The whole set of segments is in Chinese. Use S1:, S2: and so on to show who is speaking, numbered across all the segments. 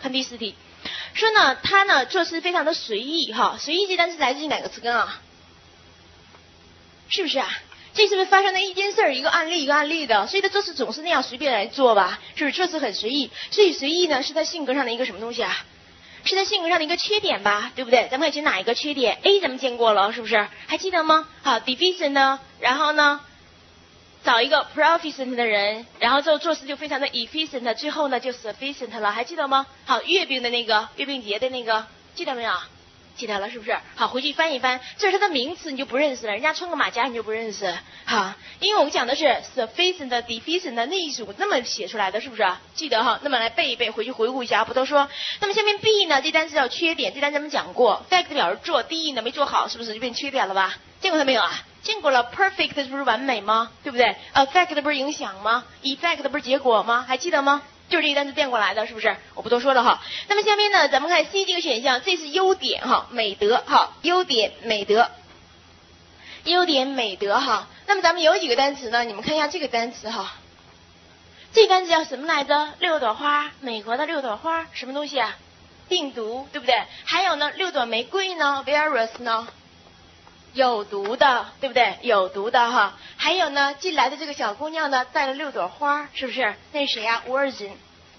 S1: 看第4题，说呢他呢做事非常的随意哈，随意这单词来自于哪个词根啊？是不是啊？这是不是发生的一件事儿，一个案例一个案例的，所以他做事总是那样随便来做吧？是不是做事很随意？所以随意呢是他性格上的一个什么东西啊？是他性格上的一个缺点吧，对不对？咱们看是哪一个缺点 ？A 咱们见过了，是不是？还记得吗？好 ，deficient 呢，然后呢，找一个 proficient 的人，然后之后做事就非常的 efficient， 最后呢就 sufficient 了，还记得吗？好，月饼的那个月饼节的那个，记得没有？记得了是不是？好，回去翻一翻，这是它的名词，你就不认识了。人家穿个马甲你就不认识，好，因为我们讲的是 sufficient、deficient 那一组那么写出来的，是不是？记得哈，那么来背一背，回去回顾一下，不都说？那么下面 B 呢？这单词叫缺点，这单词咱们讲过 ，fact 表示做，D 呢没做好，是不是就变缺点了吧？见过它没有啊？见过了 ，perfect 是不是完美吗？对不对？affect 不是影响吗 ？effect 不是结果吗？还记得吗？就是这个单词变过来的，是不是？我不多说了哈。那么下面呢，咱们看 C 这个选项，这是优点哈，美德哈，优点美德，优点美德哈。那么咱们有几个单词呢？你们看一下这个单词哈，这个单词叫什么来着？6朵花，美国的6朵花，什么东西啊？病毒，对不对？还有呢，6朵玫瑰呢 ，virus 呢？有毒的，对不对？有毒的哈。还有呢，进来的这个小姑娘呢，带了6朵花，是不是？那是谁呀？Virgin。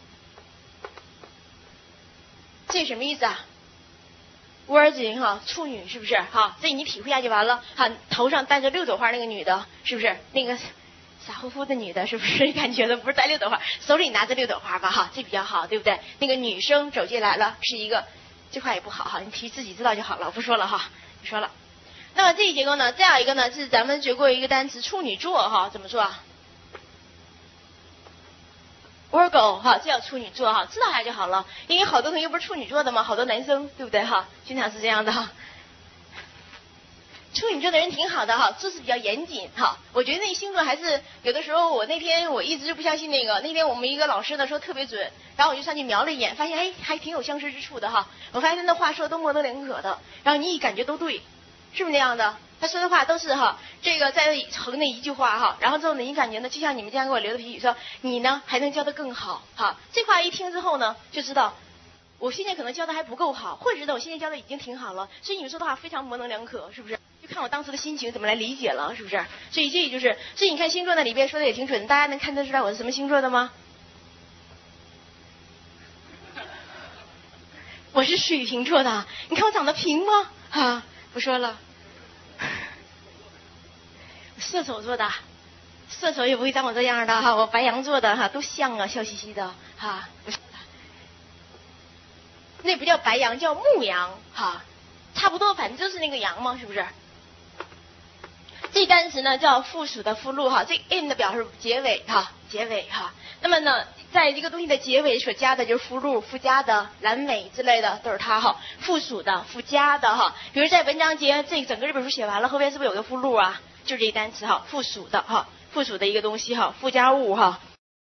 S1: 这什么意思啊 ？Virgin 哈，处女是不是？哈，这你体会一下就完了。哈，头上戴着6朵花那个女的，是不是？那个傻乎乎的女的，是不是？感觉的不是戴6朵花，手里拿着6朵花吧？哈，这比较好，对不对？那个女生走进来了，是一个，这话也不好哈，你自己知道就好了，我不说了哈，不说了。那么这一结构呢，再有一个呢是咱们学过一个单词处女座哈，怎么说啊 ？Virgo 哈，这叫处女座哈，知道一下就好了。因为好多同学不是处女座的吗？好多男生对不对哈？经常是这样的哈。处女座的人挺好的哈，做事比较严谨哈。我觉得那星座还是有的时候，我那天我一直不相信那个，那天我们一个老师呢说特别准，然后我就上去瞄了一眼，发现哎还挺有相似之处的哈。我发现他那话说的都模棱两可的，然后你一感觉都对。是不是那样的？他说的话都是哈，这个在横的一句话哈，然后之后呢，你感觉呢，就像你们这样给我留的批语说，你呢还能教得更好哈。这话一听之后呢，就知道我现在可能教的还不够好，或者是我现在教的已经挺好了，所以你们说的话非常模棱两可，是不是？就看我当时的心情怎么来理解了，是不是？所以这就是，所以你看星座那里边说的也挺准，大家能看得出来我是什么星座的吗？我是水瓶座的，你看我长得平吗？哈。不说了，射手座的，射手也不会长我这样的哈，我白羊座的哈，都像啊，笑嘻嘻的哈，不是的，那不叫白羊，叫牧羊哈，差不多，反正就是那个羊嘛，是不是？这单词呢叫附属的附录哈，这 in 的表示结尾哈，结尾哈。那么呢，在这个东西的结尾所加的就是附录、附加的、阑尾之类的都是它哈，附属的、附加的哈。比如在文章节这整个这本书写完了，后边是不是有个附录啊？就是这单词哈，附属的哈，附属的一个东西哈，附加物哈。